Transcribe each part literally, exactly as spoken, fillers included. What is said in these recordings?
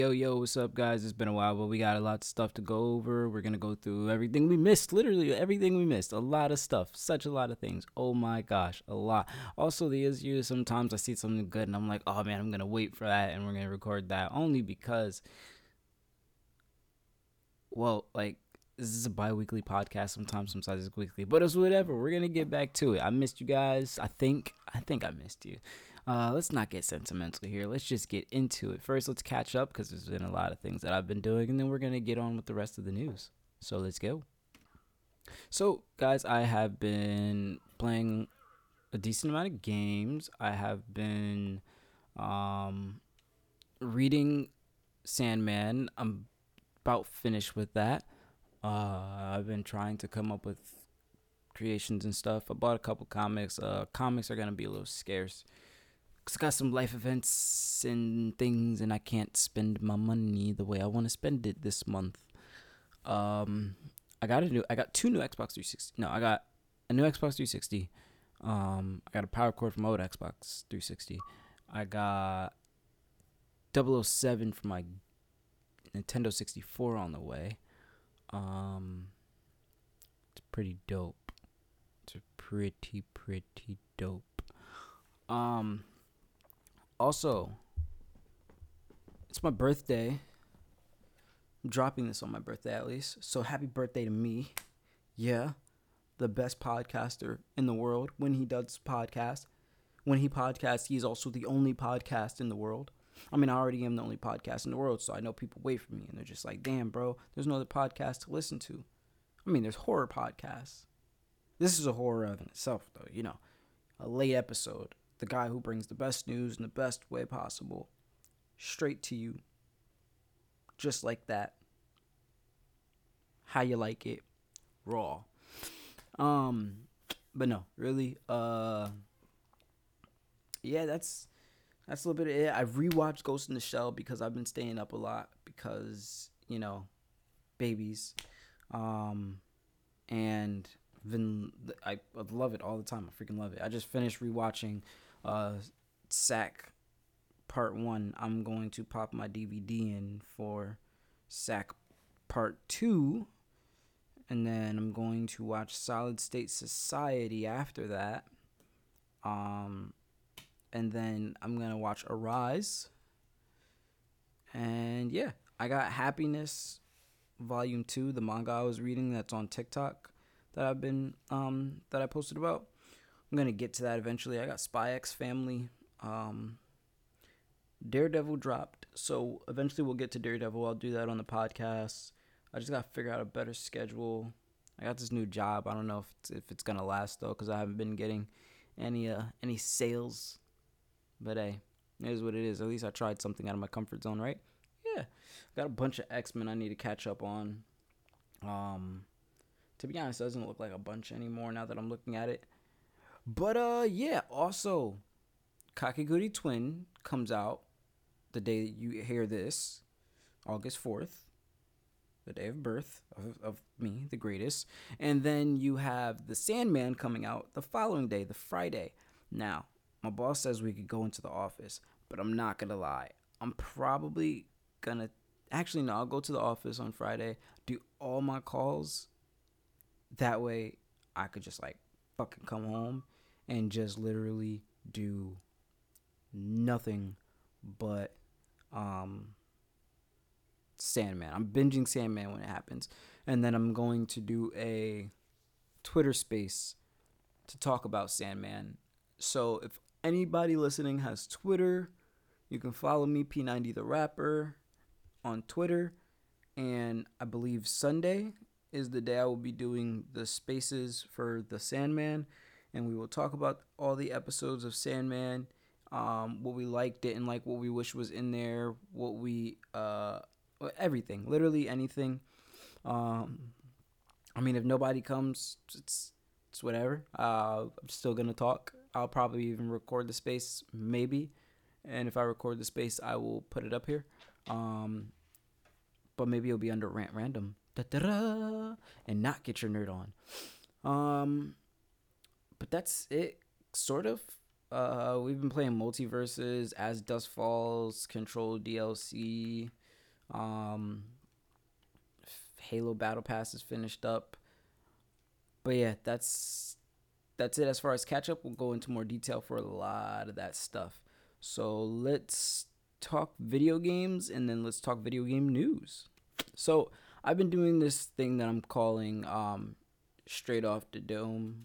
Yo, yo, what's up, guys? It's been a while, but we got a lot of stuff to go over. We're going to go through everything we missed, literally everything we missed. A lot of stuff, such a lot of things. Oh my gosh, a lot. Also, the issue sometimes I see something good and I'm like, oh man, I'm going to wait for that and we're going to record that only because, well, like, this is a bi weekly podcast. Sometimes, sometimes it's weekly, but it's whatever. We're going to get back to it. I missed you guys. I think, I think I missed you. Uh, let's not get sentimental here. Let's just get into it. First, let's catch up because there's been a lot of things that I've been doing, and then we're going to get on with the rest of the news. So let's go. So, guys, I have been playing a decent amount of games. I have been um, reading Sandman. I'm about finished with that. Uh, I've been trying to come up with creations and stuff. I bought a couple comics. Uh, comics are going to be a little scarce. Cause I got some life events and things, and I can't spend my money the way I want to spend it this month. Um, I got a new, I got two new Xbox three sixty. No, I got a new Xbox three sixty. Um, I got a power cord from old Xbox three sixty. I got double oh seven for my Nintendo sixty-four on the way. Um, it's pretty dope. It's pretty pretty dope. Um. Also, it's my birthday. I'm dropping this on my birthday at least. So happy birthday to me. Yeah, the best podcaster in the world when he does podcast. When he podcasts, he is also the only podcast in the world. I mean, I already am the only podcast in the world, so I know people wait for me and they're just like, damn, bro, there's no other podcast to listen to. I mean, there's horror podcasts. This is a horror of in itself, though, you know, a late episode. The guy who brings the best news in the best way possible straight to you, just like that. How you like it, raw. Um, but no, really. Uh, yeah, that's that's a little bit of it. I've rewatched Ghost in the Shell because I've been staying up a lot because you know, babies. Um, and been I, I love it all the time. I freaking love it. I just finished rewatching uh Sack Part One. I'm going to pop my D V D in for Sack Part Two, and then I'm going to watch Solid State Society after that. Um, and then I'm gonna watch Arise, and yeah, I got Happiness Volume Two, the manga I was reading that's on TikTok that I've been um that I posted about. I'm gonna get to that eventually. I got Spy X Family. Um, Daredevil dropped, so eventually we'll get to Daredevil. I'll do that on the podcast. I just gotta figure out a better schedule. I got this new job. I don't know if it's, if it's gonna last though, because I haven't been getting any uh any sales. But hey, it is what it is. At least I tried something out of my comfort zone, right? Yeah, got a bunch of X Men I need to catch up on. Um, to be honest, it doesn't look like a bunch anymore now that I'm looking at it. But uh, yeah. Also, Kakegurui Twin comes out the day that you hear this, August fourth, the day of birth of, of me, the greatest. And then you have The Sandman coming out the following day, the Friday. Now, my boss says we could go into the office, but I'm not going to lie. I'm probably going to, actually, no, I'll go to the office on Friday, do all my calls. That way, I could just like fucking come home and just literally do nothing but um Sandman. I'm binging Sandman when it happens, and then I'm going to do a Twitter space to talk about Sandman. So if anybody listening has Twitter, you can follow me, P ninety the Rapper, on Twitter. And I believe Sunday is the day I will be doing the spaces for the Sandman, and we will talk about all the episodes of Sandman, um, what we liked, didn't like, what we wish was in there, what we uh, everything, literally anything. Um, I mean, if nobody comes, it's it's whatever. Uh, I'm still gonna talk. I'll probably even record the space, maybe, and if I record the space, I will put it up here. Um, but maybe it'll be under rant random, da-da-da, and not get your nerd on. Um, but that's it, sort of. Uh, we've been playing Multiverses, As Dust Falls, Control D L C. Um, Halo Battle Pass is finished up. But yeah, that's that's it as far as catch up. We'll go into more detail for a lot of that stuff. So let's talk video games and then let's talk video game news. So I've been doing this thing that I'm calling um, straight off the dome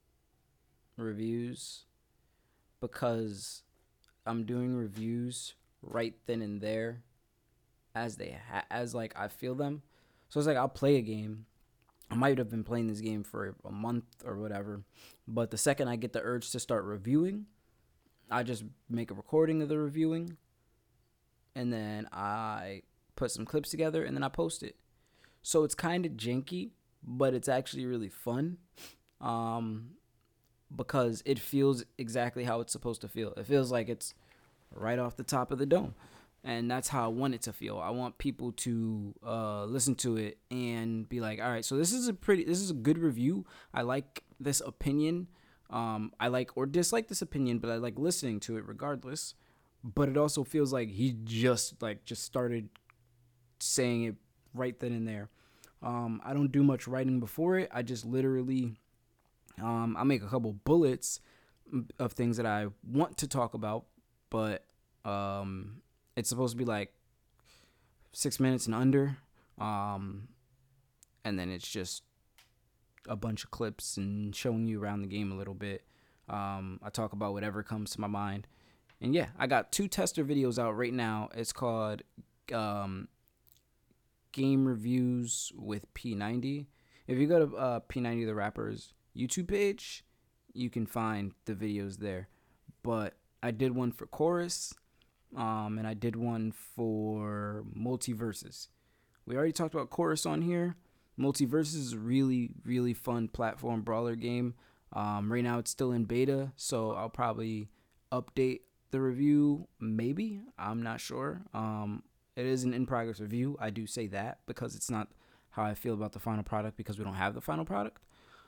reviews because I'm doing reviews right then and there as they ha- as like I feel them. So it's like I'll play a game. I might have been playing this game for a month or whatever, but the second I get the urge to start reviewing, I just make a recording of the reviewing, and then I put some clips together, and then I post it. So it's kind of janky, but it's actually really fun, um, because it feels exactly how it's supposed to feel. It feels like it's right off the top of the dome. And that's how I want it to feel. I want people to uh, listen to it and be like, all right, so this is a pretty, this is a good review. I like this opinion. Um, I like or dislike this opinion, but I like listening to it regardless. But it also feels like he just like just started saying it right then and there. Um, I don't do much writing before it. I just literally, um, I make a couple bullets of things that I want to talk about, but um, it's supposed to be like six minutes and under. Um, and then it's just a bunch of clips and showing you around the game a little bit. Um, I talk about whatever comes to my mind. And yeah, I got two tester videos out right now. It's called um, Game Reviews with P ninety. If you go to uh, P ninety the Rapper's YouTube page, you can find the videos there. But I did one for Chorus, um, and I did one for Multiverses. We already talked about Chorus on here. Multiverses is a really, really fun platform brawler game. Um, right now it's still in beta, so I'll probably update the review, maybe. I'm not sure. Um, it is an in-progress review. I do say that because it's not how I feel about the final product because we don't have the final product.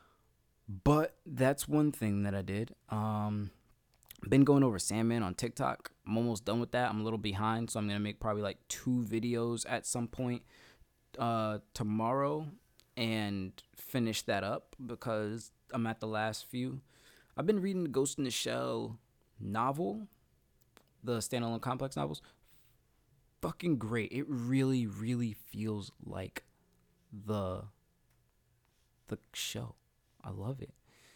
But that's one thing that I did. Um, been going over Sandman on TikTok. I'm almost done with that. I'm a little behind, so I'm going to make probably like two videos at some point uh, tomorrow and finish that up because I'm at the last few. I've been reading the Ghost in the Shell novel, the standalone complex novels. Fucking great. It really, really feels like the the show. I love it.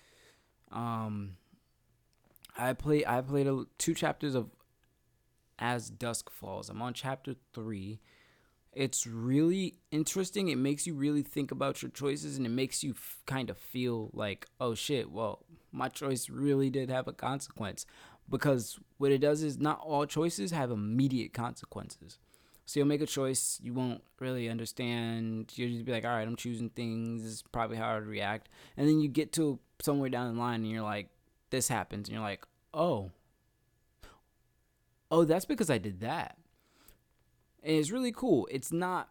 Um, I play. I played a, two chapters of As Dusk Falls. I'm on chapter three. It's really interesting. It makes you really think about your choices, and it makes you f- kind of feel like, oh shit, well, my choice really did have a consequence. Because what it does is not all choices have immediate consequences. So you'll make a choice, you won't really understand. You'll just be like, all right, I'm choosing things. This is probably how I would react. And then you get to somewhere down the line, and you're like, this happens, and you're like, oh, oh, that's because I did that. And it's really cool. It's not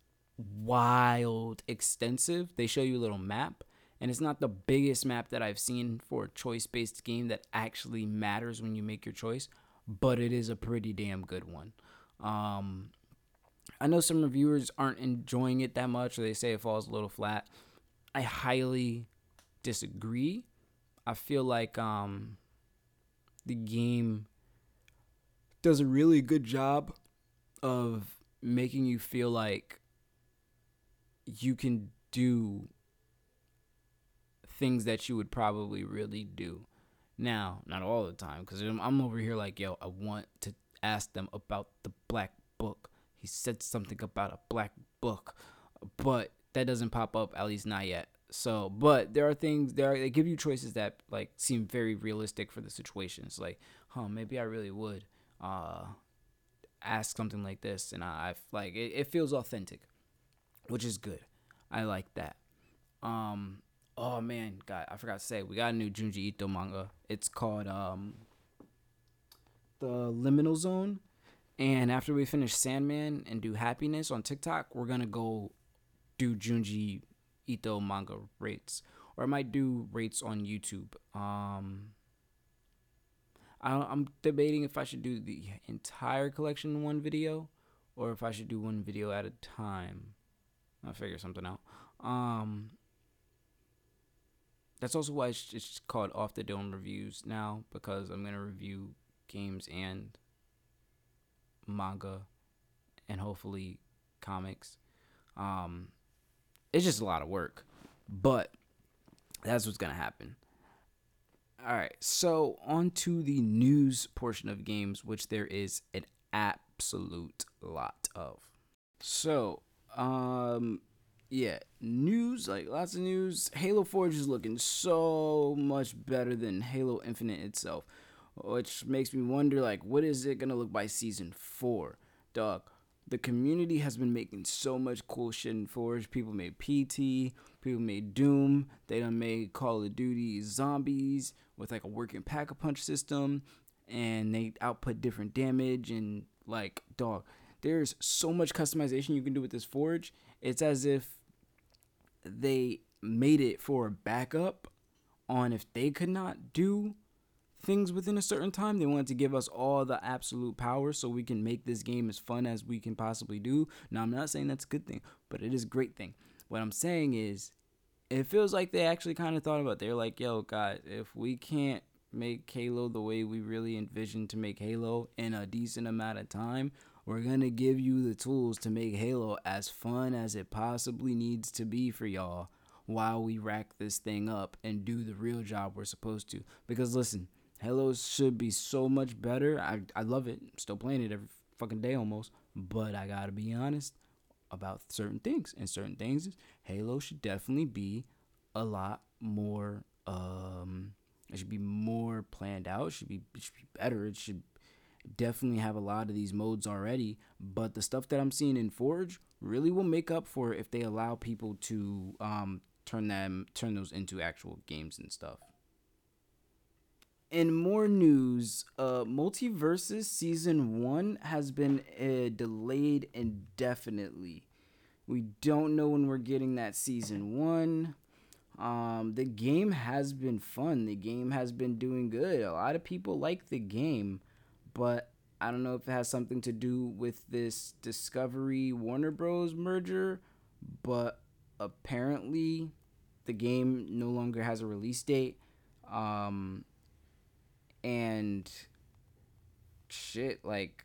wild extensive. They show you a little map, and it's not the biggest map that I've seen for a choice-based game that actually matters when you make your choice, but it is a pretty damn good one. Um, I know some reviewers aren't enjoying it that much, or they say it falls a little flat. I highly disagree. I feel like um, the game does a really good job of making you feel like you can do things that you would probably really do. Now, not all the time, because I'm over here like, yo, I want to ask them about the black book. He said something about a black book, but that doesn't pop up, at least not yet. So, but there are things there. They give you choices that like seem very realistic for the situations. Like, huh, maybe I really would uh, ask something like this, and I, I like it, it feels authentic, which is good. I like that. Um, oh man, God, I forgot to say we got a new Junji Ito manga. It's called um, the Liminal Zone. And after we finish Sandman and do Happiness on TikTok, we're gonna go do Junji Ito manga rates, or I might do rates on YouTube. Um, I, I'm debating if I should do the entire collection in one video, or if I should do one video at a time. I'll figure something out. Um, that's also why it's, it's called Off the Dome Reviews now, because I'm gonna review games and manga and hopefully comics. Um, it's just a lot of work, but that's what's gonna happen. All right, so on to the news portion of games, which there is an absolute lot of. So, um, yeah, news, like lots of news. Halo Forge is looking so much better than Halo Infinite itself, which makes me wonder, like, what is it gonna look by season four? Dog, the community has been making so much cool shit in Forge. People made P T, people made Doom, they done made Call of Duty Zombies with like a working pack-a-punch system, and they output different damage, and like, dog, there's so much customization you can do with this Forge. It's as if they made it for a backup on if they could not do things within a certain time. They wanted to give us all the absolute power so we can make this game as fun as we can possibly do. Now, I'm not saying that's a good thing, but it is a great thing. What I'm saying is, it feels like they actually kind of thought about it. They're like, yo, guys, if we can't make Halo the way we really envisioned to make Halo in a decent amount of time, we're going to give you the tools to make Halo as fun as it possibly needs to be for y'all while we rack this thing up and do the real job we're supposed to. Because listen, Halo should be so much better. I, I love it. I'm still playing it every fucking day almost. But I gotta be honest about certain things. And certain things is Halo should definitely be a lot more, um, it should be more planned out. It should be, it should be better. It should definitely have a lot of these modes already. But the stuff that I'm seeing in Forge really will make up for it if they allow people to um, turn them, turn those into actual games and stuff. In more news, uh, Multiversus Season one has been uh, delayed indefinitely. We don't know when we're getting that Season one. Um, the game has been fun. The game has been doing good. A lot of people like the game, but I don't know if it has something to do with this Discovery Warner Bros. Merger, but apparently the game no longer has a release date. Um... And shit, like,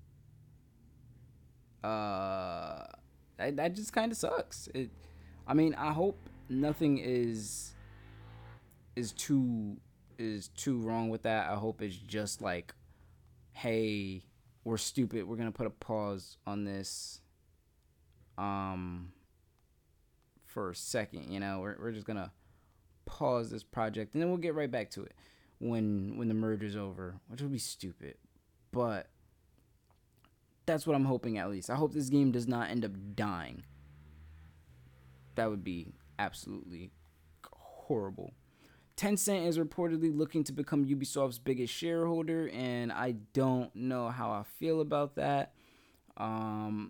uh, that, that just kind of sucks. It, I mean, I hope nothing is is too is too wrong with that. I hope it's just like, hey, we're stupid. We're gonna put a pause on this, um, for a second. You know, we're we're just gonna pause this project and then we'll get right back to it when when the merger's over, which would be stupid, but that's what I'm hoping. At least I hope this game does not end up dying. That would be absolutely horrible. Tencent is reportedly looking to become Ubisoft's biggest shareholder, and I don't know how I feel about that. um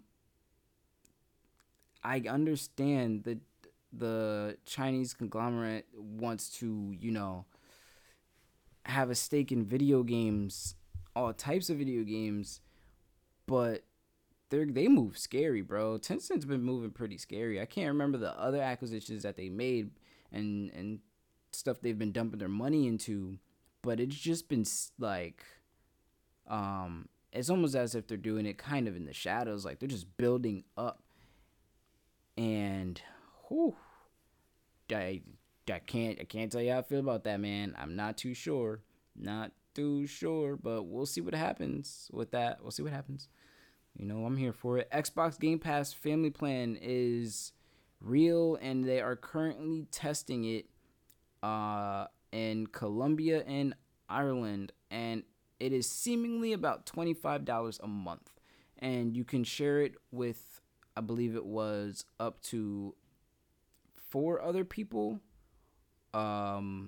I understand that the Chinese conglomerate wants to, you know, have a stake in video games, all types of video games, but they they move scary, bro. Tencent's been moving pretty scary. I can't remember the other acquisitions that they made and and stuff they've been dumping their money into, but it's just been like, um, it's almost as if they're doing it kind of in the shadows, like they're just building up. And whew, I I can't I can't tell you how I feel about that, man. I'm not too sure. Not too sure, but we'll see what happens with that. We'll see what happens. You know, I'm here for it. Xbox Game Pass Family Plan is real, and they are currently testing it uh, in Colombia and Ireland, and it is seemingly about twenty-five dollars a month. And you can share it with, I believe it was up to four other people. Um,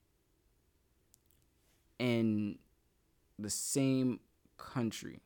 in the same country.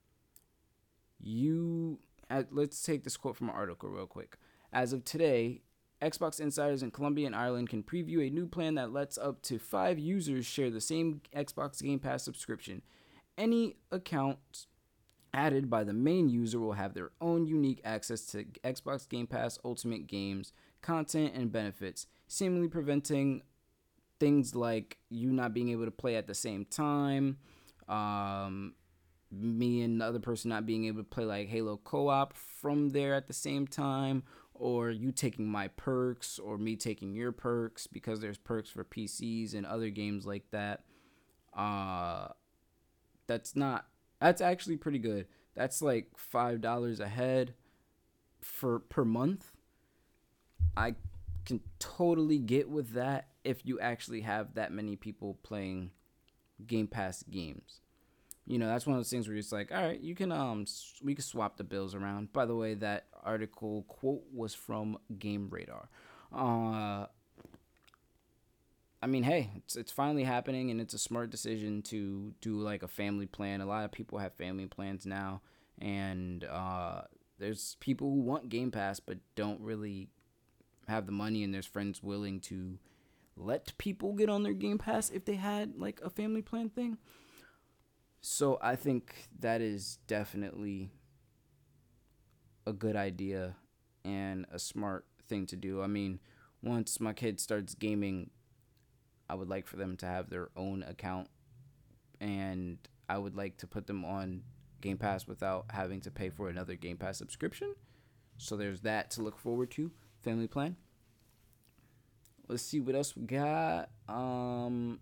You, uh, let's take this quote from an article real quick. As of today, Xbox insiders in Colombia and Ireland can preview a new plan that lets up to five users share the same Xbox Game Pass subscription. Any account added by the main user will have their own unique access to Xbox Game Pass Ultimate games, content, and benefits, seemingly preventing things like you not being able to play at the same time, um, me and the other person not being able to play like Halo co-op from there at the same time, or you taking my perks or me taking your perks, because there's perks for P Cs and other games like that. Uh, that's not that's actually pretty good. That's like five dollars a head for per month. I can totally get with that if you actually have that many people playing Game Pass games. You know, that's one of those things where it's like, all right, you can um we can swap the bills around. By the way, that article quote was from Game Radar. Uh I mean, hey, it's it's finally happening, and it's a smart decision to do like a family plan. A lot of people have family plans now, and uh there's people who want Game Pass but don't really have the money, and there's friends willing to let people get on their Game Pass if they had like a family plan thing. So I think that is definitely a good idea and a smart thing to do. I mean, once my kid starts gaming, I would like for them to have their own account, and I would like to put them on Game Pass without having to pay for another Game Pass subscription. So there's that to look forward to. Family plan. Let's see what else we got. Um,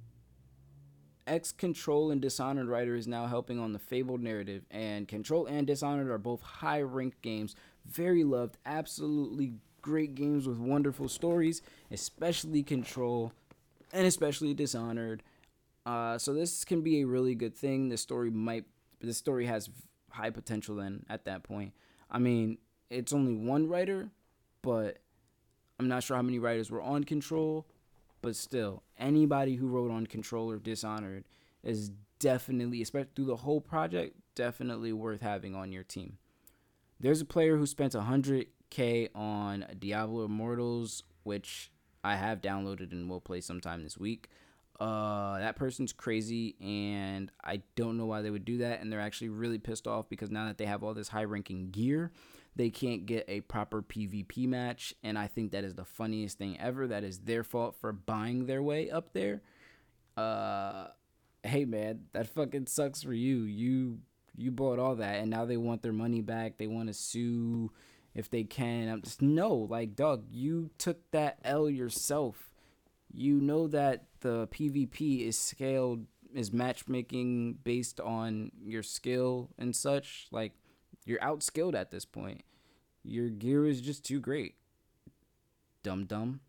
X Control and Dishonored writer is now helping on the Fabled narrative, and Control and Dishonored are both high-ranked games, very loved, absolutely great games with wonderful stories, especially Control and especially Dishonored. Uh, so this can be a really good thing. The story might, the story has high potential. Then at that point, I mean, it's only one writer, but I'm not sure how many writers were on Control. But still, anybody who wrote on Control or Dishonored is definitely, especially through the whole project, definitely worth having on your team. There's a player who spent one hundred K on Diablo Immortals, which I have downloaded and will play sometime this week. Uh, that person's crazy, and I don't know why they would do that, and they're actually really pissed off because now that they have all this high-ranking gear, they can't get a proper PvP match, and I think that is the funniest thing ever. That is their fault for buying their way up there. Uh, hey, man, that fucking sucks for you. You you bought all that, and now they want their money back. They want to sue if they can. I'm just, no, like, dog, you took that L yourself. You know that the PvP is scaled, is matchmaking based on your skill and such. Like, you're outskilled at this point. Your gear is just too great. Dum dum.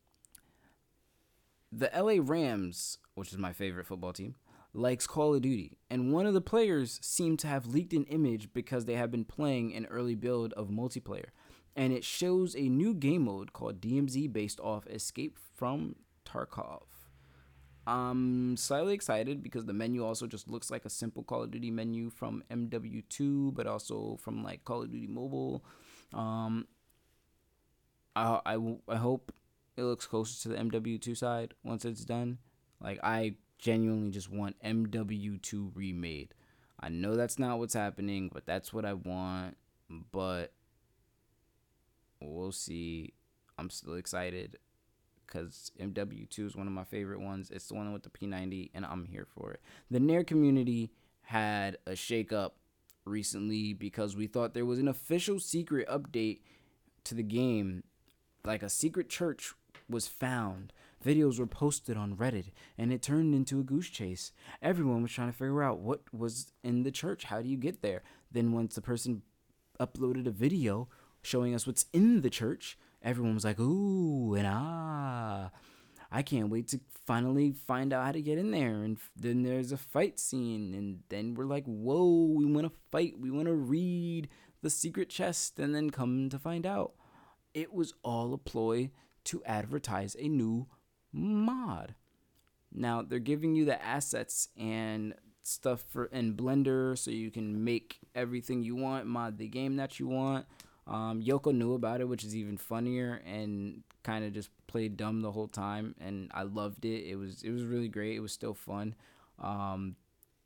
The L A Rams, which is my favorite football team, likes Call of Duty, and one of the players seemed to have leaked an image because they have been playing an early build of multiplayer, and it shows a new game mode called D M Z based off Escape from Tarkov. I'm slightly excited because the menu also just looks like a simple Call of Duty menu from M W two, but also from like Call of Duty Mobile. Um, I, I, I hope it looks closer to the M W two side once it's done. Like, I genuinely just want M W two remade. I know that's not what's happening, but that's what I want. But we'll see. I'm still excited because M W two is one of my favorite ones. It's the one with the P ninety, and I'm here for it. The Nair community had a shakeup recently because we thought there was an official secret update to the game. Like, a secret church was found. Videos were posted on Reddit, and it turned into a goose chase. Everyone was trying to figure out what was in the church. How do you get there? Then once the person uploaded a video showing us what's in the church, everyone was like, ooh, and ah, I can't wait to finally find out how to get in there. And then there's a fight scene, and then we're like, whoa, we want to fight. We want to read the secret chest, and then come to find out, it was all a ploy to advertise a new mod. Now, they're giving you the assets and stuff for in Blender so you can make everything you want, mod the game that you want. Um, Yoko knew about it, which is even funnier, and kind of just played dumb the whole time, and I loved it. It was it was really great. It was still fun. Um,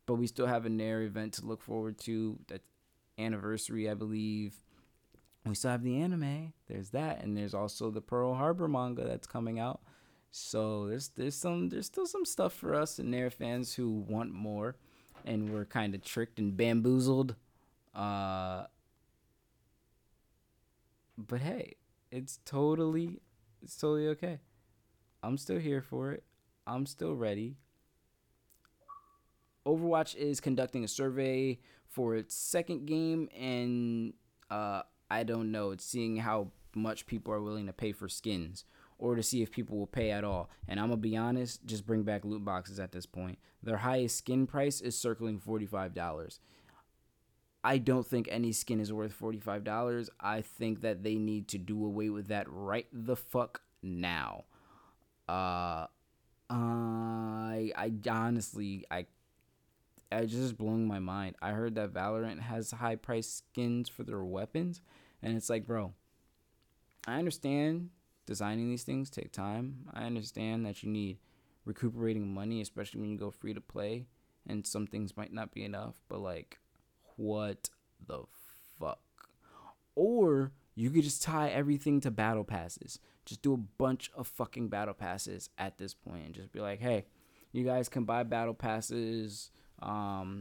but we still have a Nair event to look forward to. That anniversary, I believe. We still have the anime. There's that, and there's also the Pearl Harbor manga that's coming out. So there's there's some there's still some stuff for us and Nair fans who want more, and we're kind of tricked and bamboozled. Uh, but hey, it's totally it's totally okay. I'm still here for it. I'm still ready. Overwatch is conducting a survey for its second game, and uh, I don't know. It's seeing how much people are willing to pay for skins, or to see if people will pay at all. And I'm gonna be honest, just bring back loot boxes at this point. Their highest skin price is circling forty-five dollars. I don't think any skin is worth forty-five dollars. I think that they need to do away with that right the fuck now. Uh, I I honestly I it just blowing my mind. I heard that Valorant has high price skins for their weapons, and it's like, bro, I understand designing these things take time. I understand that you need recuperating money, especially when you go free to play, and some things might not be enough, but like, what the fuck? Or you could just tie everything to battle passes. Just do a bunch of fucking battle passes at this point and just be like, hey, you guys can buy battle passes um,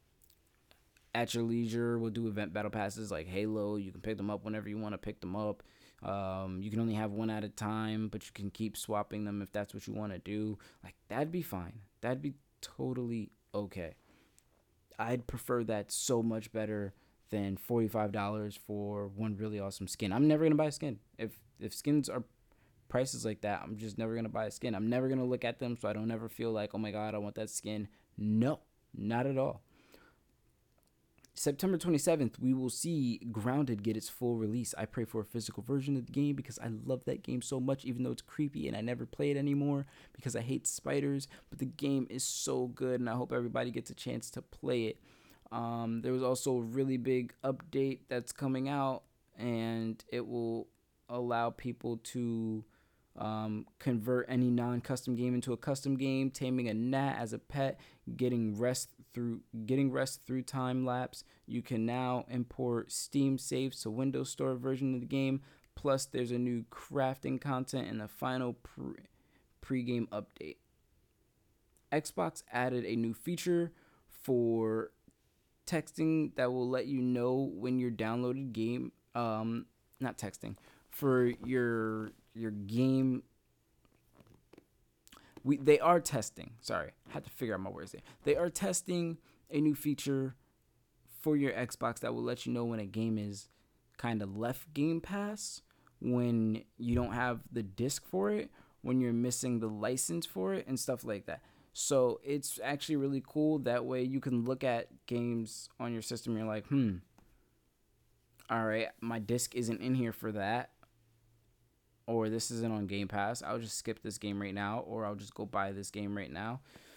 at your leisure. We'll do event battle passes like Halo. You can pick them up whenever you want to pick them up. Um, you can only have one at a time, but you can keep swapping them if that's what you want to do. Like, that'd be fine. That'd be totally okay. I'd prefer that so much better than forty-five dollars for one really awesome skin. I'm never going to buy a skin. If if skins are prices like that, I'm just never going to buy a skin. I'm never going to look at them so I don't ever feel like, oh my God, I want that skin. No, not at all. September twenty-seventh, we will see Grounded get its full release. I pray for a physical version of the game because I love that game so much, even though it's creepy and I never play it anymore because I hate spiders. But the game is so good, and I hope everybody gets a chance to play it. Um, there was also a really big update that's coming out, and it will allow people to um, convert any non-custom game into a custom game, taming a gnat as a pet, getting rest through getting rest through time lapse. You can now import Steam saves to Windows Store version of the game. Plus, there's a new crafting content and a final pre- pre-game update. Xbox added a new feature for texting that will let you know when your downloaded game, um, not texting, for your your game. We they are testing. Sorry, I had to figure out my words there. They are testing a new feature for your Xbox that will let you know when a game is kind of left Game Pass, when you don't have the disc for it, when you're missing the license for it, and stuff like that. So it's actually really cool. That way you can look at games on your system. And you're like, hmm, all right, my disc isn't in here for that. Or this isn't on Game Pass. I'll just skip this game right now. Or I'll just go buy this game right now.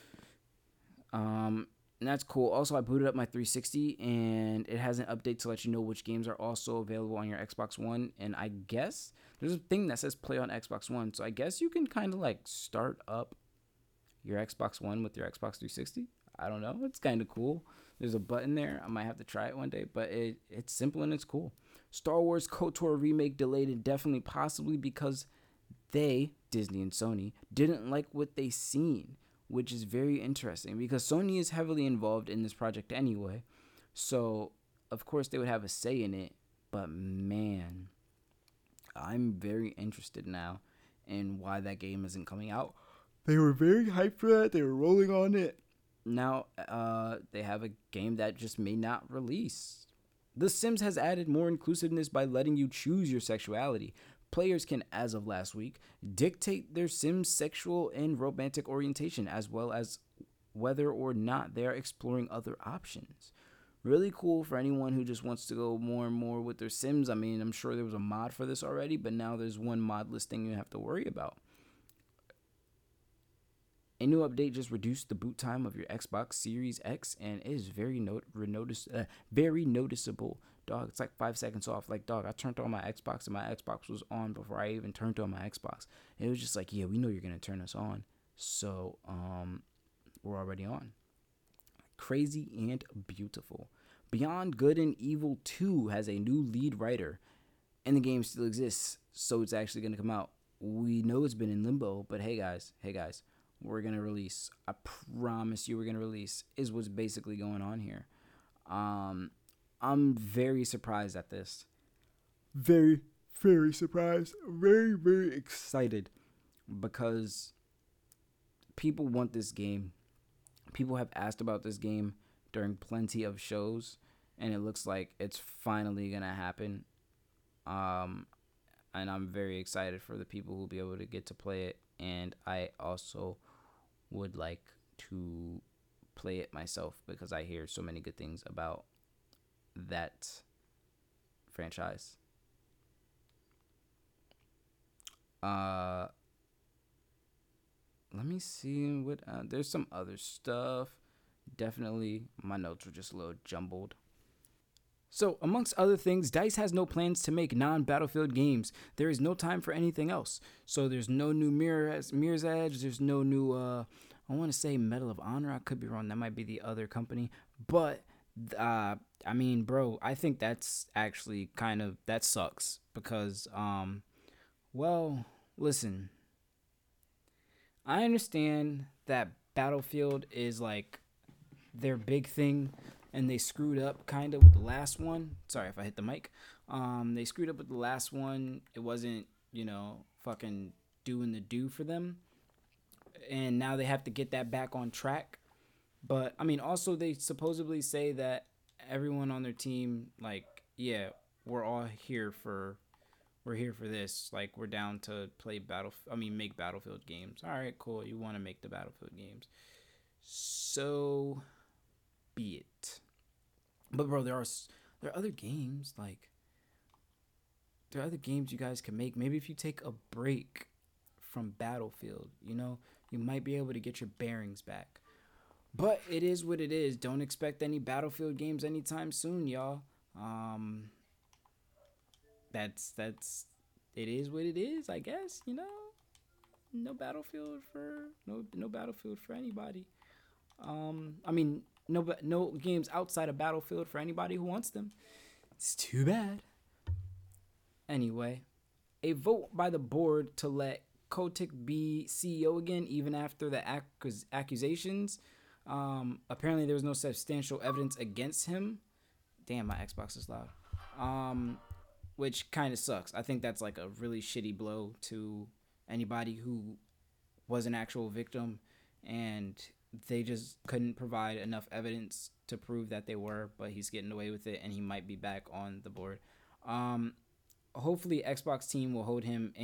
Um, and that's cool. Also, I booted up my three sixty. And it has an update to let you know which games are also available on your Xbox One. And I guess there's a thing that says play on Xbox One. So I guess you can kind of like start up your Xbox One with your Xbox three sixty. I don't know. It's kind of cool. There's a button there. I might have to try it one day, but it it's simple and it's cool. Star Wars KOTOR remake delayed indefinitely, possibly because they, Disney and Sony, didn't like what they seen, which is very interesting because Sony is heavily involved in this project anyway. So, of course, they would have a say in it, but man, I'm very interested now in why that game isn't coming out. They were very hyped for that. They were rolling on it. Now, uh, they have a game that just may not release. The Sims has added more inclusiveness by letting you choose your sexuality. Players can, as of last week, dictate their Sims' sexual and romantic orientation, as well as whether or not they are exploring other options. Really cool for anyone who just wants to go more and more with their Sims. I mean, I'm sure there was a mod for this already, but now there's one mod listing you have to worry about. A new update just reduced the boot time of your Xbox Series X, and it is very not- notice- uh, very noticeable. Dog, it's like five seconds off. Like, dog, I turned on my Xbox, and my Xbox was on before I even turned on my Xbox. It was just like, yeah, we know you're going to turn us on. So, um, we're already on. crazy and beautiful. Beyond Good and Evil two has a new lead writer, and the game still exists, so it's actually going to come out. We know it's been in limbo, but hey guys, hey guys, we're going to release. I promise you we're going to release, is what's basically going on here. Um, I'm very surprised at this. Very, very surprised. Very, very excited because people want this game. People have asked about this game during plenty of shows, and it looks like it's finally going to happen. Um, and I'm very excited for the people who will be able to get to play it. And I also would like to play it myself because I hear so many good things about that franchise. Uh, let me see what uh, there's some other stuff. Definitely, my notes were just a little jumbled. So, amongst other things, DICE has no plans to make non-Battlefield games. There is no time for anything else. So, there's no new Mirror's, Mirror's Edge. There's no new, uh, I want to say Medal of Honor. I could be wrong. That might be the other company. But, uh, I mean, bro, I think that's actually kind of, that sucks. Because, um, well, listen. I understand that Battlefield is like their big thing, and they screwed up kind of with the last one. Sorry if I hit the mic. Um, they screwed up with the last one. It wasn't, you know, fucking doing the do for them, and now they have to get that back on track. But I mean, also they supposedly say that everyone on their team, like, yeah, we're all here for we're here for this. Like, we're down to play battle. I mean, make Battlefield games. All right, cool. You want to make the Battlefield games, so be it. But bro, there are there are other games like there are other games you guys can make. Maybe if you take a break from Battlefield, you know, you might be able to get your bearings back. But it is what it is. Don't expect any Battlefield games anytime soon, y'all. Um, that's that's it is what it is, I guess. You know, no Battlefield for no no Battlefield for anybody. Um, I mean, no no games outside of Battlefield for anybody who wants them. It's too bad. Anyway, a vote by the board to let Kotick be C E O again, even after the accus- accusations. Um, apparently, there was no substantial evidence against him. Damn, my Xbox is loud. Um, which kind of sucks. I think that's like a really shitty blow to anybody who was an actual victim, and they just couldn't provide enough evidence to prove that they were. But he's getting away with it, and he might be back on the board. Um, hopefully, Xbox team will hold him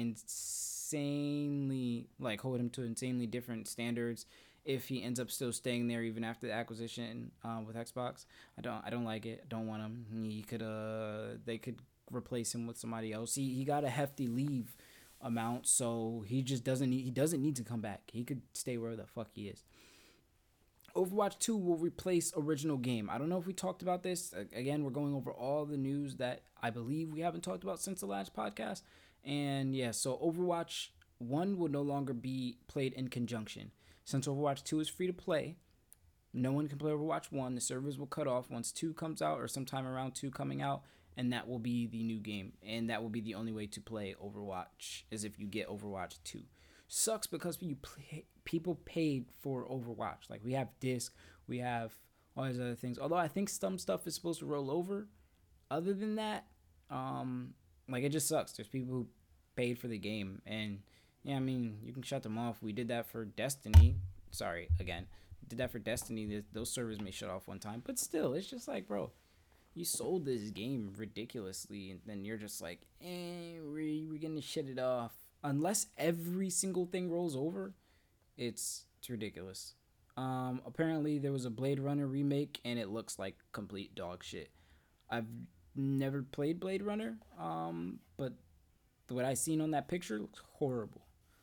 insanely, like hold him to insanely different standards if he ends up still staying there even after the acquisition uh, with Xbox. I don't I don't like it. I don't want him. He could uh they could replace him with somebody else. He he got a hefty leave amount, so he just doesn't need he doesn't need to come back. He could stay where the fuck he is. Overwatch two will replace original game. I don't know if we talked about this. Again, we're going over all the news that I believe we haven't talked about since the last podcast. And yeah, so Overwatch one will no longer be played in conjunction. Since Overwatch two is free to play, no one can play Overwatch one. The servers will cut off once two comes out or sometime around two coming out, and that will be the new game. And that will be the only way to play Overwatch, is if you get Overwatch two. Sucks because you play, people paid for Overwatch. Like, we have disc, we have all these other things. Although I think some stuff is supposed to roll over. Other than that, um, like, it just sucks. There's people who paid for the game, and yeah, I mean, you can shut them off. We did that for Destiny. Sorry, again. Did that for Destiny. Those servers may shut off one time. But still, it's just like, bro, you sold this game ridiculously, and then you're just like, eh, we're, we're going to shut it off. Unless every single thing rolls over, it's, it's ridiculous. Um, apparently, there was a Blade Runner remake, and it looks like complete dog shit. I've never played Blade Runner, um, but what I seen on that picture looks horrible.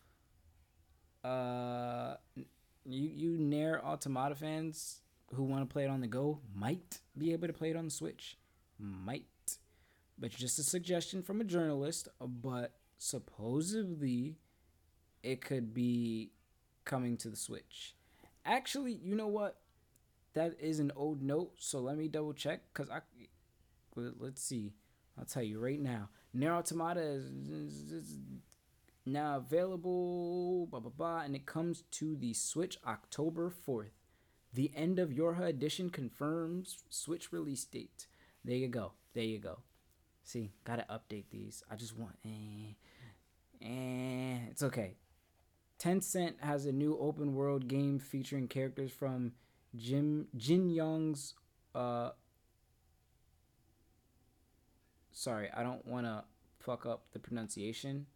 Uh, you you Nier Automata fans who want to play it on the go might be able to play it on the Switch, might, but just a suggestion from a journalist. But supposedly, it could be coming to the Switch. Actually, you know what? that is an old note, so let me double check because I let's see. I'll tell you right now. Nier Automata is, is, is now available, blah blah blah, and it comes to the Switch October fourth. The End of Yorha edition confirms Switch release date. There you go. There you go. See, gotta update these. I just want, eh, eh, it's okay. Tencent has a new open world game featuring characters from Jim Jin Young's. Uh, sorry, I don't want to fuck up the pronunciation,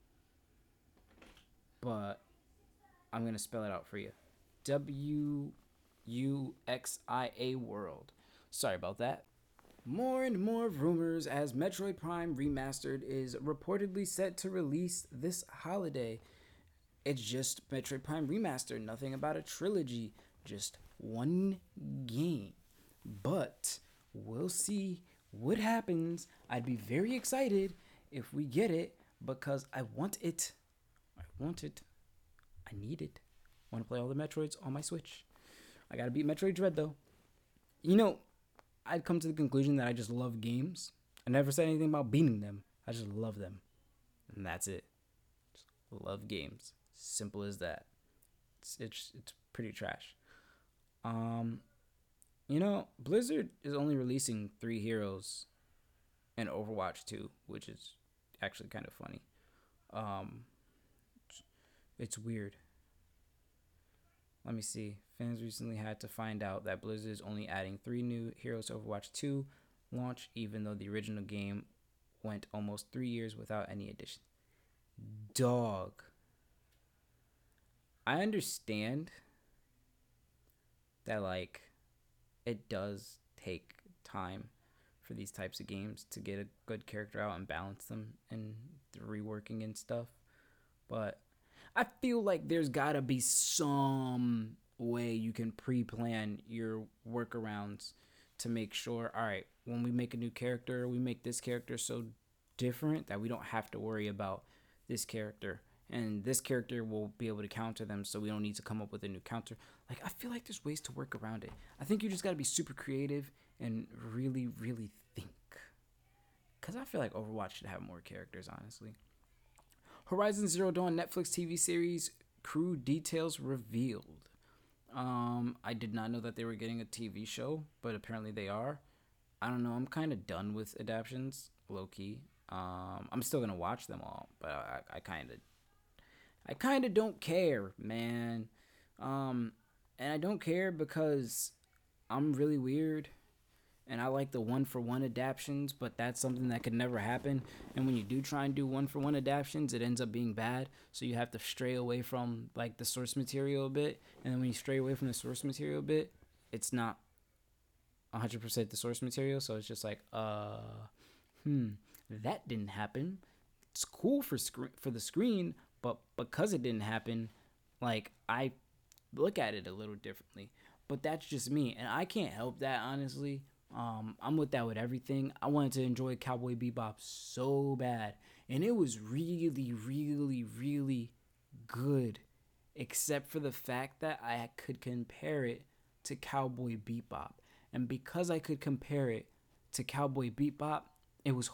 but I'm gonna spell it out for you. W U X I A World. Sorry about that. More and more rumors as Metroid Prime Remastered is reportedly set to release this holiday. It's just Metroid Prime Remastered, nothing about a trilogy, just one game. But we'll see what happens. I'd be very excited if we get it because I want it. I want it. I need it. I want to play all the Metroids on my Switch. I gotta beat Metroid Dread though. You know, I'd come to the conclusion that I just love games. I never said anything about beating them. I just love them. And that's it. Just love games. Simple as that. It's it's it's pretty trash. Um, you know, Blizzard is only releasing three heroes in Overwatch two, which is actually kind of funny. Um, it's, it's weird. Let me see. Fans recently had to find out that Blizzard is only adding three new heroes to Overwatch two launch, even though the original game went almost three years without any addition. Dog. I understand that, like, it does take time for these types of games to get a good character out and balance them and the reworking and stuff. But I feel like there's gotta be some way you can pre-plan your workarounds to make sure, all right, when we make a new character, we make this character so different that we don't have to worry about this character. And this character will be able to counter them, so we don't need to come up with a new counter. Like, I feel like there's ways to work around it. I think you just gotta be super creative and really, really think. Because I feel like Overwatch should have more characters, honestly. Horizon Zero Dawn Netflix T V series crew details revealed. Um, I did not know that they were getting a T V show, but apparently they are. I don't know. I'm kind of done with adaptations, low key. Um, I'm still gonna watch them all, but I, I kind of, I kind of don't care, man. Um, and I don't care because I'm really weird. And I like the one-for-one adaptions, but that's something that could never happen. And when you do try and do one-for-one adaptions, it ends up being bad. So you have to stray away from, like, the source material a bit. And then when you stray away from the source material a bit, it's not one hundred percent the source material. So it's just like, uh, hmm, that didn't happen. It's cool for sc- for the screen, but because it didn't happen, like, I look at it a little differently. But that's just me. And I can't help that, honestly. Um, I'm with that with everything. I wanted to enjoy Cowboy Bebop so bad, and it was really, really, really good, except for the fact that I could compare it to Cowboy Bebop, and because I could compare it to Cowboy Bebop, it was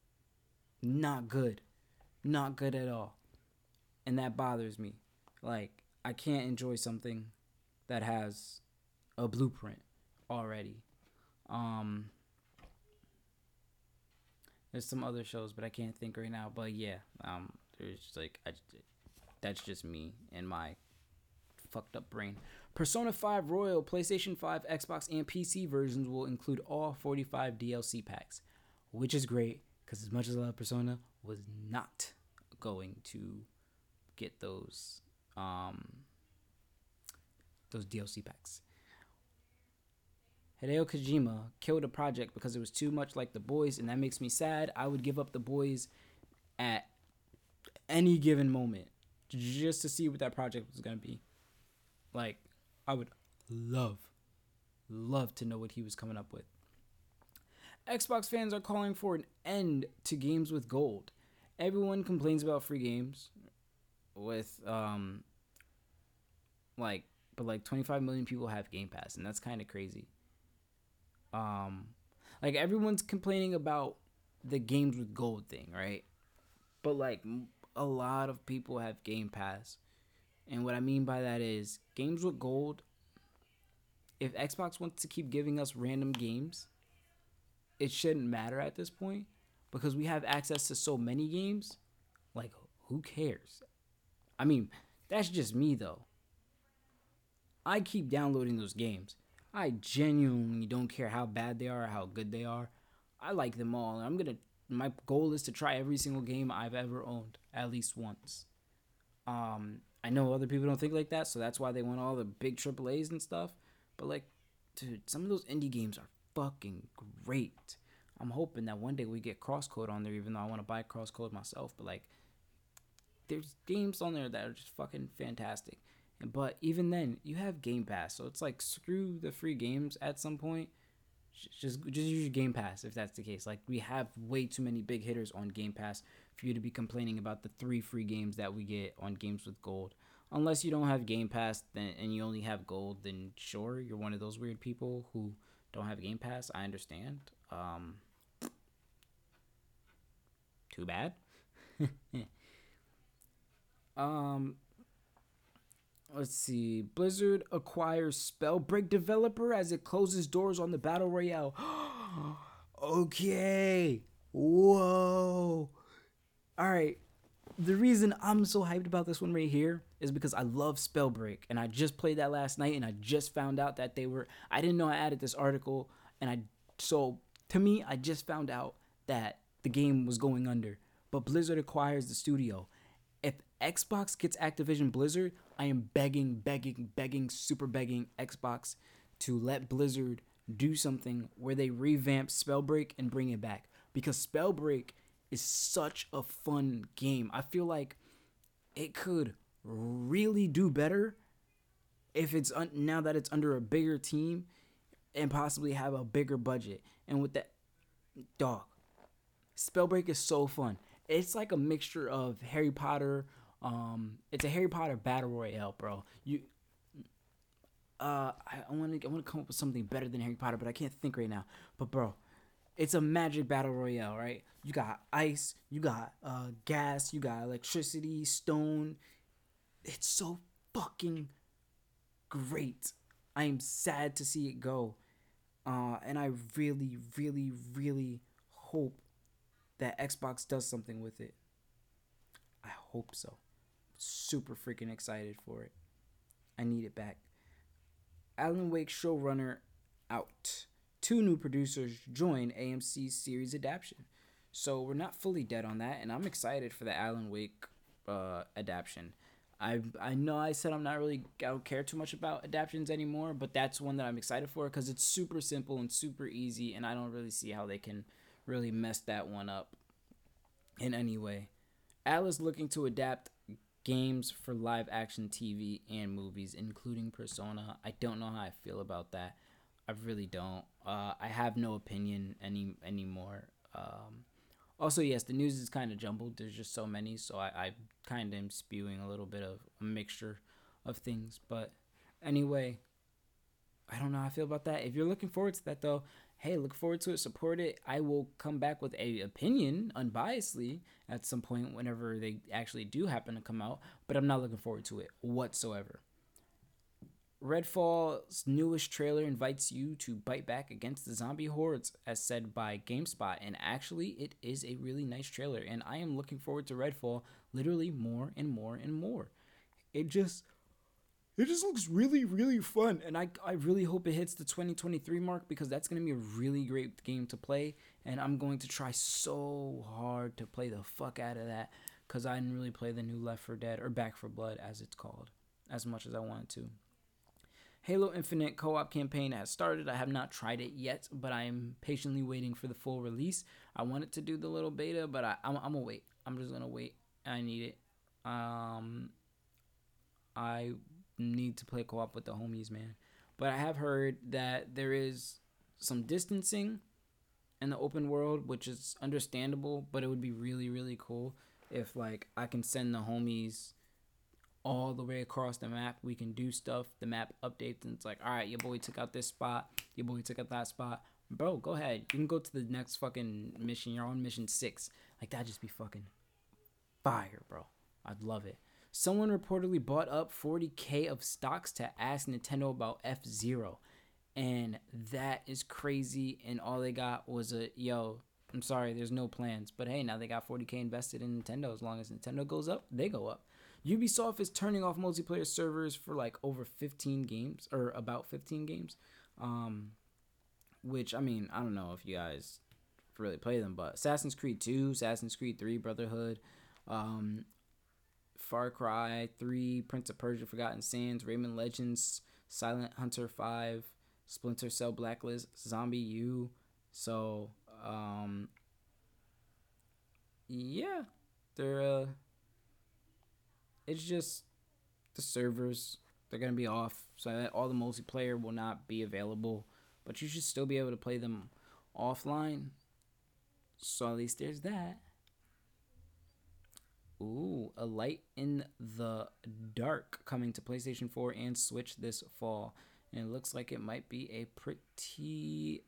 not good, not good at all, and that bothers me. Like, I can't enjoy something that has a blueprint already. Um, there's some other shows, but I can't think right now. But yeah, um, there's just like I, that's just me and my fucked up brain. Persona five Royal, PlayStation five, Xbox, and P C versions will include all forty-five D L C packs, which is great because as much as I love Persona, was not going to get those um those D L C packs. Hideo Kojima killed a project because it was too much like The Boys, and that makes me sad. I would give up The Boys at any given moment just to see what that project was going to be. Like, I would love, love to know what he was coming up with. Xbox fans are calling for an end to games with gold. Everyone complains about free games with, um, like, but like twenty-five million people have Game Pass, and that's kind of crazy. Um, like everyone's complaining about the games with gold thing, right? But like a lot of people have Game Pass, and what I mean by that is games with gold. If Xbox wants to keep giving us random games, it shouldn't matter at this point because we have access to so many games. Like, who cares? I mean, that's just me though. I keep downloading those games. I genuinely don't care how bad they are or how good they are. I like them all. I'm gonna. My goal is to try every single game I've ever owned at least once. Um, I know other people don't think like that, so that's why they want all the big triple A's and stuff. But like, dude, some of those indie games are fucking great. I'm hoping that one day we get Crosscode on there, even though I want to buy Crosscode myself. But like, there's games on there that are just fucking fantastic. But even then, you have Game Pass, so it's like screw the free games at some point. Just just use your Game Pass if that's the case. Like we have way too many big hitters on Game Pass for you to be complaining about the three free games that we get on games with gold. Unless you don't have Game Pass then and you only have gold, then sure, you're one of those weird people who don't have Game Pass. I understand. Um, too bad. um, Let's see. Blizzard acquires Spellbreak developer as it closes doors on the Battle Royale. Okay. Whoa. All right. The reason I'm so hyped about this one right here is because I love Spellbreak. And I just played that last night and I just found out that they were. I didn't know I added this article. And I. So to me, I just found out that the game was going under. But Blizzard acquires the studio. If Xbox gets Activision Blizzard, I am begging, begging, begging, super begging Xbox to let Blizzard do something where they revamp Spellbreak and bring it back. Because Spellbreak is such a fun game. I feel like it could really do better if it's un- now that it's under a bigger team and possibly have a bigger budget. And with that, dog, Spellbreak is so fun. It's like a mixture of Harry Potter. Um, it's a Harry Potter battle royale, bro. You, uh, I want to, I want to come up with something better than Harry Potter, but I can't think right now. But bro, it's a magic battle royale, right? You got ice, you got uh gas, you got electricity, stone. It's so fucking great. I am sad to see it go, uh, and I really, really, really hope that Xbox does something with it. I hope so. Super freaking excited for it. I need it back. Alan Wake showrunner out. Two new producers join A M C's series adaptation. So we're not fully dead on that, and I'm excited for the Alan Wake uh, adaptation. I I know I said I'm not really I don't care too much about adaptations anymore, but that's one that I'm excited for because it's super simple and super easy, and I don't really see how they can really mess that one up in any way. Atlas looking to adapt games for live action T V and movies, including Persona. I don't know how I feel about that. I really don't. Uh, I have no opinion any anymore. Um, also, yes, the news is kind of jumbled. There's just so many, so I, I kind of am spewing a little bit of a mixture of things. But anyway, I don't know how I feel about that. If you're looking forward to that, though, hey, look forward to it. Support it. I will come back with a opinion unbiasedly at some point whenever they actually do happen to come out. But I'm not looking forward to it whatsoever. Redfall's newest trailer invites you to bite back against the zombie hordes, as said by GameSpot. And actually, it is a really nice trailer. And I am looking forward to Redfall literally more and more and more. It just... It just looks really, really fun, and I, I really hope it hits the twenty twenty-three mark because that's going to be a really great game to play, and I'm going to try so hard to play the fuck out of that because I didn't really play the new Left four Dead, or Back four Blood as it's called, as much as I wanted to. Halo Infinite co-op campaign has started. I have not tried it yet, but I am patiently waiting for the full release. I wanted to do the little beta, but I, I'm, I'm going to wait. I'm just going to wait. I need it. Um, I... need to play co-op with the homies, man. But I have heard that there is some distancing in the open world, which is understandable, but it would be really, really cool if like I can send the homies all the way across the map. We can do stuff. The map updates and it's like, all right, your boy took out this spot. Your boy took out that spot. Bro, go ahead. You can go to the next fucking mission. You're on mission six. Like, that'd just be fucking fire, bro. I'd love it. Someone reportedly bought up forty K of stocks to ask Nintendo about F-Zero. And that is crazy. And all they got was a, yo, I'm sorry, there's no plans. But hey, now they got forty K invested in Nintendo. As long as Nintendo goes up, they go up. Ubisoft is turning off multiplayer servers for like over fifteen games, or about fifteen games. Um, which, I mean, I don't know if you guys really play them, but Assassin's Creed two, Assassin's Creed three, Brotherhood, um, Far Cry three, Prince of Persia, Forgotten Sands, Rayman Legends, Silent Hunter five, Splinter Cell Blacklist, Zombie U. So, um, yeah, they're, uh, it's just the servers, they're going to be off, so that all the multiplayer will not be available, but you should still be able to play them offline. So at least there's that. Ooh, A Light in the Dark coming to PlayStation four and Switch this fall. And it looks like it might be a pretty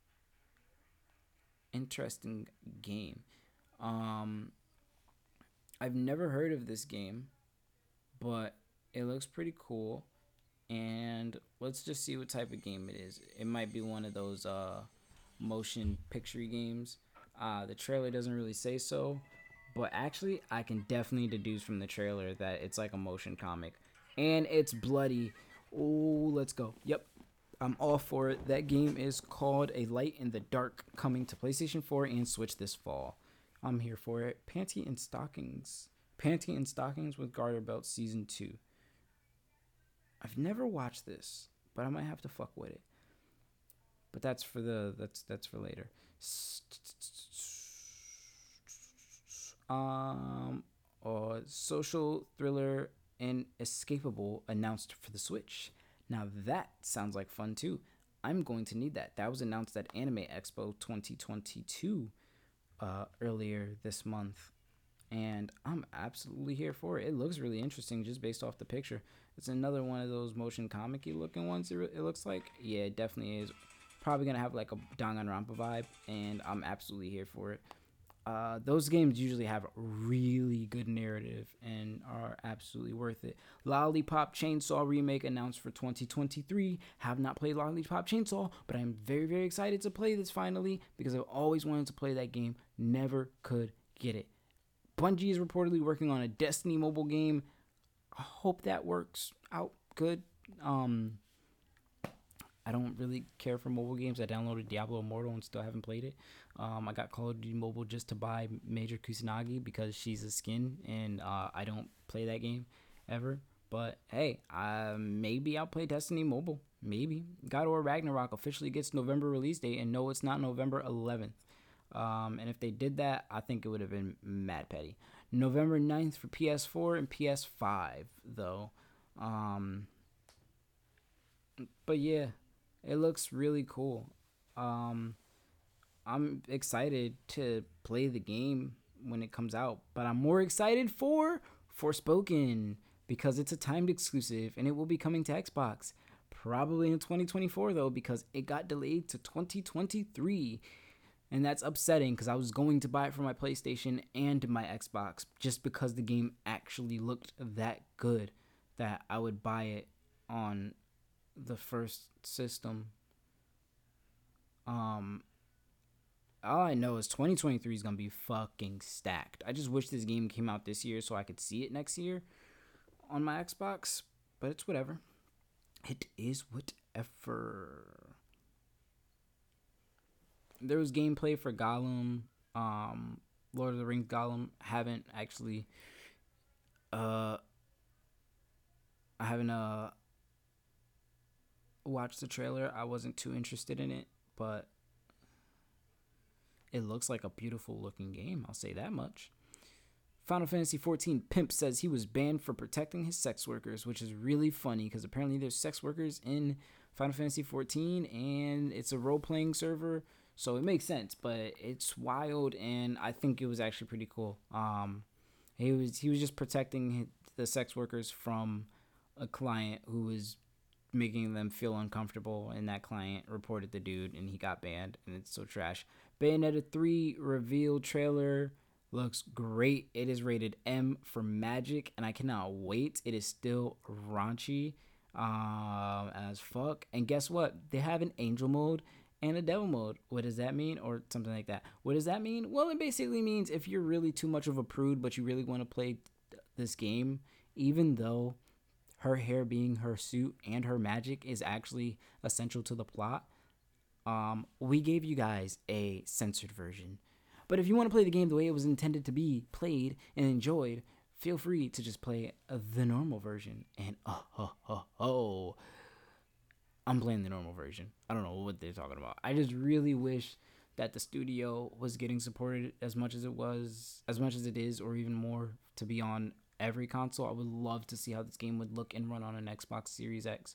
interesting game. Um, I've never heard of this game, but it looks pretty cool. And let's just see what type of game it is. It might be one of those uh, motion picture games. Uh, the trailer doesn't really say so. But actually, I can definitely deduce from the trailer that it's like a motion comic. And it's bloody. Oh, let's go. Yep, I'm all for it. That game is called A Light in the Dark, coming to PlayStation four and Switch this fall. I'm here for it. Panty and Stockings. Panty and Stockings with Garter Belt Season two. I've never watched this, but I might have to fuck with it. But that's for the that's that's for later. Um, or social thriller Inescapable announced for the Switch. Now that sounds like fun too. I'm going to need that. That was announced at Anime Expo twenty twenty-two uh, earlier this month, and I'm absolutely here for it. It looks really interesting just based off the picture. It's another one of those motion comic-y looking ones. It, re- it looks like, yeah, it definitely is. Probably gonna have like a Danganronpa vibe, and I'm absolutely here for it. Uh, those games usually have a really good narrative and are absolutely worth it. Lollipop Chainsaw Remake announced for twenty twenty-three. Have not played Lollipop Chainsaw, but I'm very, very excited to play this finally because I've always wanted to play that game. Never could get it. Bungie is reportedly working on a Destiny mobile game. I hope that works out good. Um, I don't really care for mobile games. I downloaded Diablo Immortal and still haven't played it. Um, I got Call of Duty Mobile just to buy Major Kusanagi because she's a skin, and uh, I don't play that game ever. But hey, uh, maybe I'll play Destiny Mobile. Maybe. God of War Ragnarok officially gets November release date, and no, it's not November eleventh. Um, and if they did that, I think it would have been mad petty. November ninth for P S four and P S five, though. Um, but yeah. It looks really cool. Um, I'm excited to play the game when it comes out, but I'm more excited for Forspoken because it's a timed exclusive and it will be coming to Xbox. Probably in twenty twenty-four, though, because it got delayed to twenty twenty-three. And that's upsetting because I was going to buy it for my PlayStation and my Xbox just because the game actually looked that good that I would buy it on the first system. Um, all I know is twenty twenty-three is gonna be fucking stacked. I just wish this game came out this year so I could see it next year on my Xbox, but it's whatever. It is whatever. There was gameplay for Gollum, um, Lord of the Rings Gollum. Haven't actually, uh, I haven't uh. watched the trailer. I wasn't too interested in it, but it looks like a beautiful looking game, I'll say that much. Final Fantasy fourteen Pimp says he was banned for protecting his sex workers, which is really funny because apparently there's sex workers in Final Fantasy fourteen and it's a role-playing server, so it makes sense, but it's wild and I think it was actually pretty cool. Um, he was he was just protecting the sex workers from a client who was making them feel uncomfortable, and that client reported the dude and he got banned, and it's so trash. Bayonetta three reveal trailer looks great. It is rated M for magic, and I cannot wait. It is still raunchy um, as fuck. And guess what? They have an angel mode and a devil mode. What does that mean? Or something like that. What does that mean? Well, it basically means if you're really too much of a prude, but you really want to play this game, even though her hair being her suit and her magic is actually essential to the plot, um, we gave you guys a censored version. But if you want to play the game the way it was intended to be played and enjoyed, feel free to just play the normal version. And oh, oh, oh, oh, I'm playing the normal version. I don't know what they're talking about. I just really wish that the studio was getting supported as much as it was, as much as it is, or even more, to be on every console. I would love to see how this game would look and run on an Xbox Series X.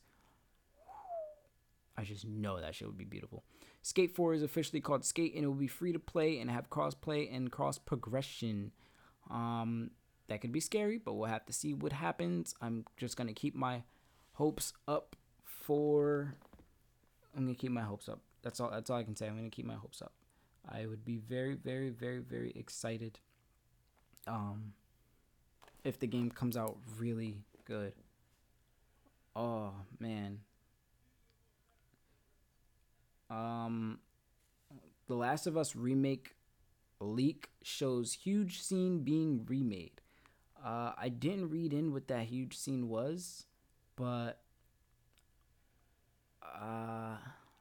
I just know that shit would be beautiful. Skate four is officially called Skate, and it will be free to play and have cross-play and cross-progression. Um, that could be scary, but we'll have to see what happens. I'm just going to keep my hopes up for... I'm going to keep my hopes up. That's all That's all I can say. I'm going to keep my hopes up. I would be very, very, very, very excited um, if the game comes out really good. Oh, man. Um, The Last of Us remake leak shows huge scene being remade. Uh, I didn't read in what that huge scene was, but uh,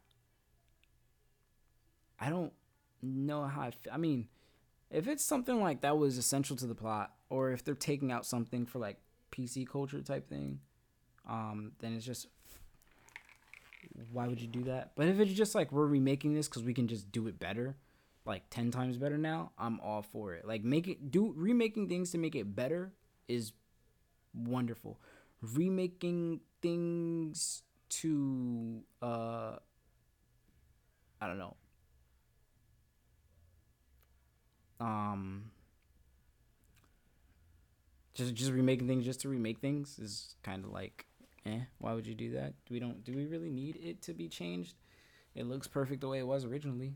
I don't know how I feel. I mean, if it's something like that was essential to the plot, or if they're taking out something for like P C culture type thing, um, then it's just, why would you do that? But if it's just like we're remaking this because we can just do it better, like ten times better now, I'm all for it. Like make it do remaking things to make it better is wonderful. Remaking things to uh I don't know. Um just just remaking things just to remake things is kind of like, eh, why would you do that? Do we don't do we really need it to be changed? It looks perfect the way it was originally.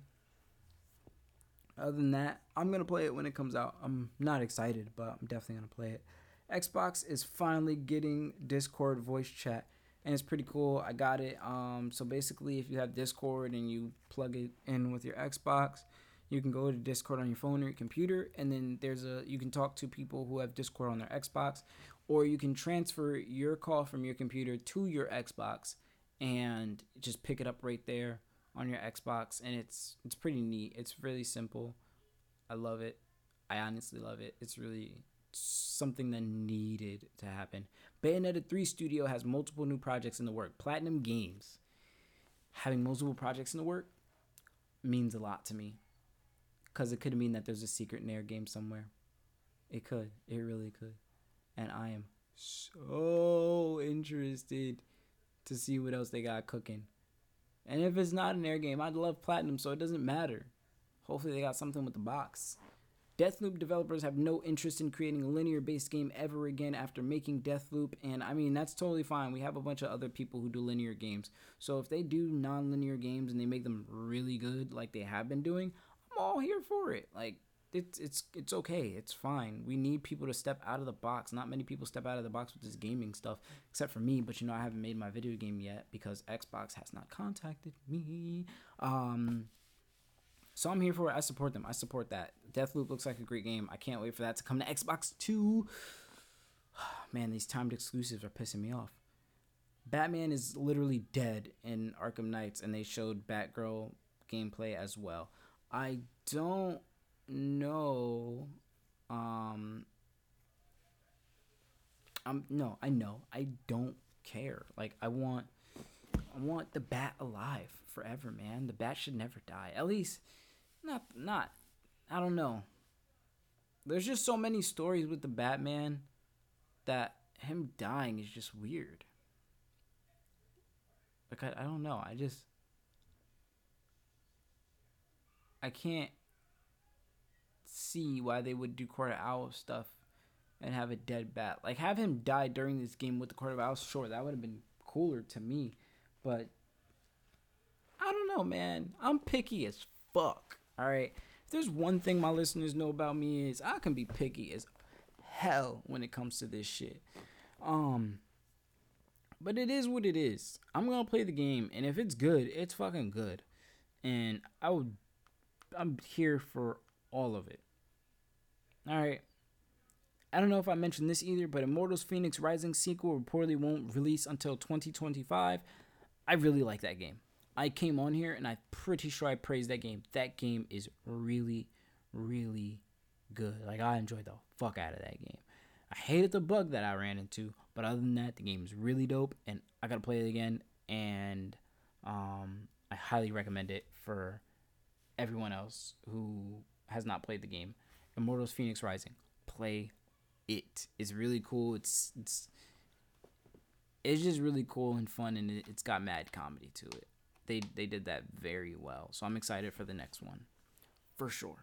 Other than that, I'm going to play it when it comes out. I'm not excited, but I'm definitely going to play it. Xbox is finally getting Discord voice chat, and it's pretty cool. I got it. Um, so basically, if you have Discord and you plug it in with your Xbox, you can go to Discord on your phone or your computer, and then there's a you can talk to people who have Discord on their Xbox, or you can transfer your call from your computer to your Xbox and just pick it up right there on your Xbox, and it's it's pretty neat. It's really simple. I love it. I honestly love it. It's really something that needed to happen. Bayonetta three Studio has multiple new projects in the work. Platinum Games having multiple projects in the work means a lot to me, because it could mean that there's a secret Nair game somewhere. It could. It really could. And I am so interested to see what else they got cooking. And if it's not an Air game, I'd love Platinum, so it doesn't matter. Hopefully they got something with the box. Deathloop developers have no interest in creating a linear-based game ever again after making Deathloop, and I mean, that's totally fine. We have a bunch of other people who do linear games. So if they do non-linear games and they make them really good like they have been doing, I'm all here for it. Like, it's it's it's okay. It's fine. We need people to step out of the box. Not many people step out of the box with this gaming stuff, except for me. But you know, I haven't made my video game yet because Xbox has not contacted me. Um, so I'm here for it. I support them. I support that. Deathloop looks like a great game. I can't wait for that to come to Xbox too. Man, these timed exclusives are pissing me off. Batman is literally dead in Arkham Knights, and they showed Batgirl gameplay as well. I don't know. Um, I'm no, I know. I don't care. Like, I want, I want the Bat alive forever, man. The Bat should never die. At least, not, not. I don't know. There's just so many stories with the Batman that him dying is just weird. Like, I, I don't know. I just, I can't see why they would do Court of Owls stuff and have a dead bat. Like, have him die during this game with the quarterback. I was sure that would have been cooler to me, but I don't know, man. I'm picky as fuck. All right. If there's one thing my listeners know about me is I can be picky as hell when it comes to this shit. Um, but it is what it is. I'm gonna play the game, and if it's good, it's fucking good, and I would. I'm here for all of it. All right. I don't know if I mentioned this either, but Immortals Phoenix Rising sequel reportedly won't release until twenty twenty-five. I really like that game. I came on here and I'm pretty sure I praised that game. That game is really, really good. Like, I enjoyed the fuck out of that game. I hated the bug that I ran into, but other than that, the game is really dope, and I gotta play it again. And um, I highly recommend it for everyone else who has not played the game. Immortals Phoenix Rising. Play it. It's really cool. It's it's it's just really cool and fun, and it, it's got mad comedy to it. They they did that very well. So I'm excited for the next one, for sure.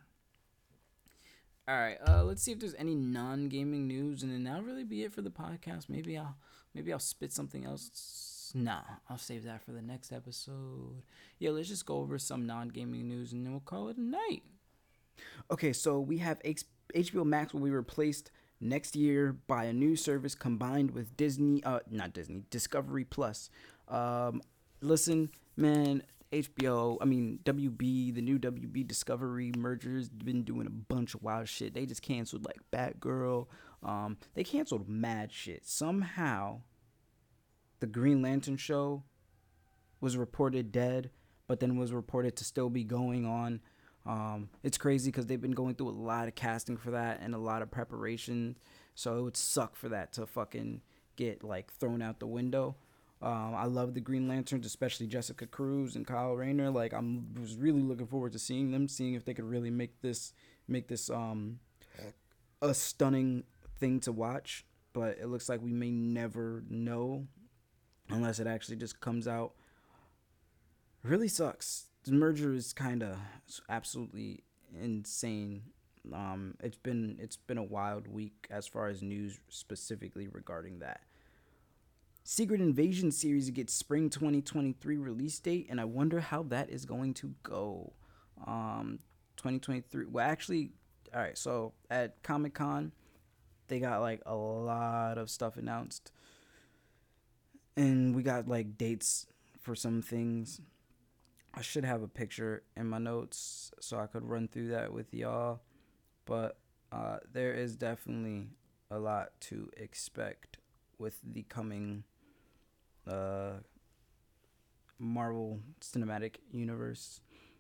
All right, uh, let's see if there's any non-gaming news, and then that'll really be it for the podcast. Maybe I'll maybe I'll spit something else. Nah, I'll save that for the next episode. Yeah, let's just go over some non-gaming news, and then we'll call it a night. Okay, so we have H- HBO Max will be replaced next year by a new service combined with Disney, uh, not Disney, Discovery Plus. Um, listen, man, H B O, I mean, W B, the new W B Discovery mergers been doing a bunch of wild shit. They just canceled, like, Batgirl. Um, they canceled mad shit. Somehow, the Green Lantern show was reported dead, but then was reported to still be going on. Um, it's crazy because they've been going through a lot of casting for that and a lot of preparation. So it would suck for that to fucking get, like, thrown out the window. Um, I love the Green Lanterns, especially Jessica Cruz and Kyle Rayner. Like, I'm was really looking forward to seeing them, seeing if they could really make this make this um a stunning thing to watch. But it looks like we may never know unless it actually just comes out. It really sucks. The merger is kind of absolutely insane. Um, it's been it's been a wild week as far as news specifically regarding that. Secret Invasion series gets spring twenty twenty-three release date, and I wonder how that is going to go. Um, twenty twenty-three. Well, actually, all right. So at Comic Con, they got like a lot of stuff announced, and we got like dates for some things. I should have a picture in my notes so I could run through that with y'all, but uh, there is definitely a lot to expect with the coming uh, Marvel Cinematic Universe.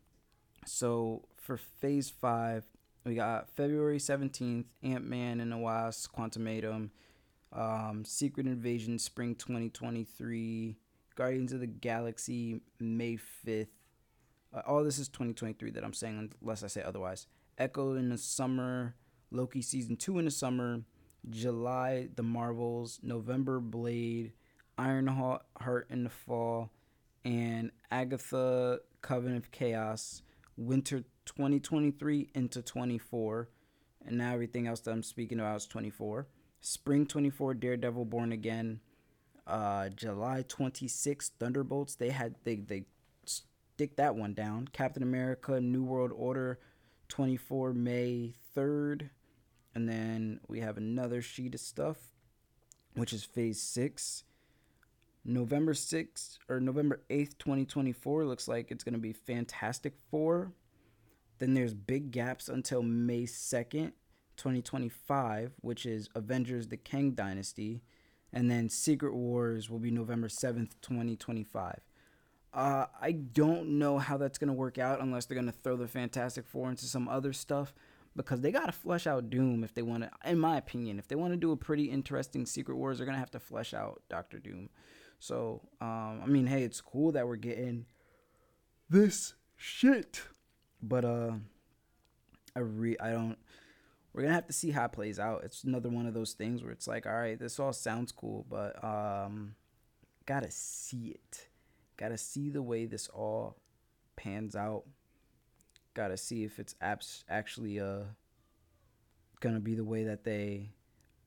So for Phase five, we got February seventeenth, Ant-Man and the Wasp, Quantumanium, um, Secret Invasion, Spring twenty twenty-three, Guardians of the Galaxy, May fifth. Uh, all this is twenty twenty-three that I'm saying, unless I say otherwise. Echo in the summer, Loki Season two in the summer, July, The Marvels, November, Blade, Ironheart in the fall, and Agatha, Covenant of Chaos, winter twenty twenty-three into twenty-four, and now everything else that I'm speaking about is twenty-four. Spring twenty-four, Daredevil Born Again, uh, July twenty-sixth, Thunderbolts. They had they they stick that one down. Captain America, New World Order, twenty-four, May third, and then we have another sheet of stuff, which is Phase six. November sixth or November eighth, twenty twenty-four looks like it's going to be Fantastic Four. Then there's big gaps until May second, twenty twenty-five, which is Avengers the Kang Dynasty. And then Secret Wars will be November seventh, twenty twenty-five. Uh, I don't know how that's going to work out unless they're going to throw the Fantastic Four into some other stuff, because they got to flesh out Doom if they want to, in my opinion. If they want to do a pretty interesting Secret Wars, they're going to have to flesh out Doctor Doom. So, um, I mean, hey, it's cool that we're getting this shit. But, uh, I re- I don't, we're going to have to see how it plays out. It's another one of those things where it's like, all right, this all sounds cool, but, um, gotta see it. Gotta see the way this all pans out. Gotta see if it's abs- actually, uh, gonna be the way that they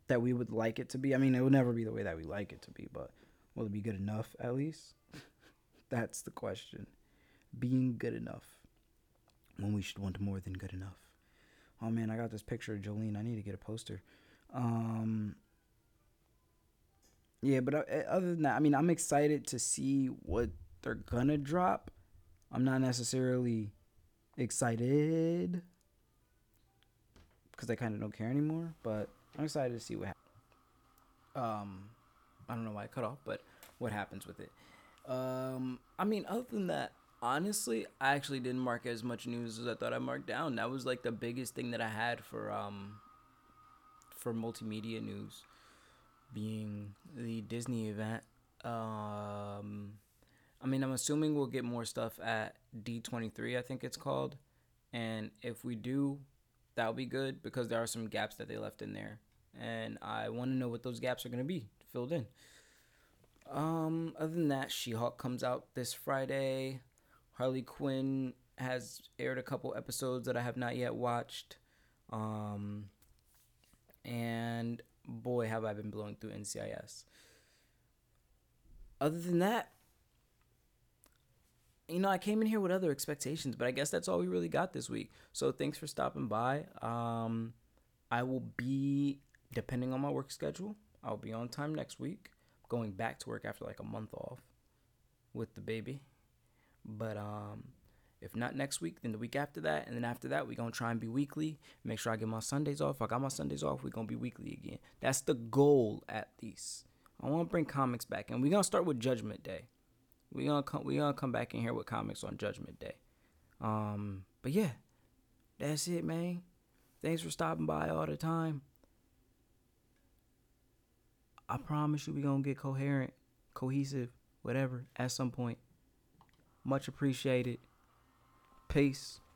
that we would like it to be. I mean, it will never be the way that we like it to be, but will it be good enough at least? That's the question. Being good enough when we should want more than good enough. Oh man, I got this picture of Jolene. I need to get a poster. Um, yeah, but uh, other than that, I mean, I'm excited to see what they're gonna drop. I'm not necessarily excited because I kind of don't care anymore, but I'm excited to see what happens. Um, I don't know why I cut off, but what happens with it. Um, I mean, other than that, honestly, I actually didn't mark as much news as I thought I marked down. That was like the biggest thing that I had for um for multimedia news, being the Disney event. Um, I mean, I'm assuming we'll get more stuff at D twenty-three, I think it's called. And if we do, that'll be good because there are some gaps that they left in there. And I want to know what those gaps are going to be filled in. Um, other than that, She-Hulk comes out this Friday. Harley Quinn has aired a couple episodes that I have not yet watched. Um, and boy, have I been blowing through N C I S. Other than that, you know, I came in here with other expectations, but I guess that's all we really got this week. So thanks for stopping by. Um, I will be, depending on my work schedule, I'll be on time next week. Going back to work after like a month off with the baby. But um, if not next week, then the week after that. And then after that, we're going to try and be weekly. Make sure I get my Sundays off. If I got my Sundays off, we're going to be weekly again. That's the goal, at least. I want to bring comics back. And we're going to start with Judgment Day. We're going to come we gonna come back in here with comics on Judgment Day. Um, but yeah, that's it, man. Thanks for stopping by all the time. I promise you we're going to get coherent, cohesive, whatever, at some point. Much appreciated. Peace.